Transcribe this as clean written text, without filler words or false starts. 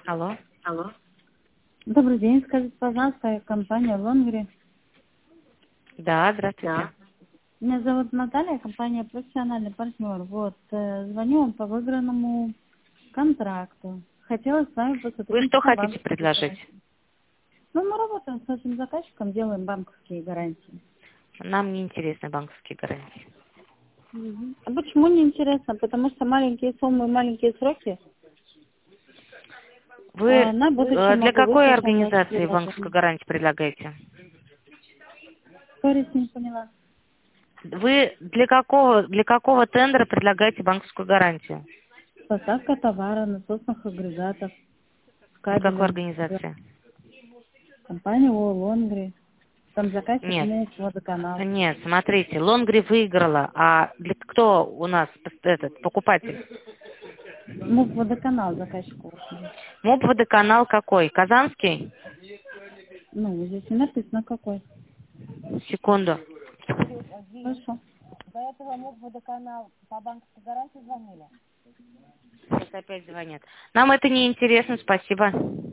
Алло. Алло. Добрый день, скажите, пожалуйста, компания Лонгри. Да, здравствуйте. Да. Меня зовут Наталья, компания «Профессиональный партнер». Вот, звоню вам по выигранному контракту. Хотела с вами Вы посотрудничать что на хотите банковской предложить? гарантии. Ну, мы работаем с нашим заказчиком, делаем банковские гарантии. Нам не интересны банковские гарантии. А почему не интересно? Потому что маленькие суммы, маленькие сроки. Вы На будущее для могу какой выслушать ваше организации банковскую предложение. гарантию предлагаете? Sorry, не поняла. Вы для какого тендера предлагаете банковскую гарантию? Поставка товара, насосных агрегатов, Для какой кабеля. организации? Компания Лонгри. Там заказчик Нет. МУП водоканал. Нет, смотрите, Лонгри выиграла, а кто у нас этот покупатель? МУП водоканал заказчик ваш. МОП водоканал какой? Казанский? Ну, здесь не написано какой. Секунду. Хорошо. Сейчас опять звонят. Нам это не интересно, спасибо.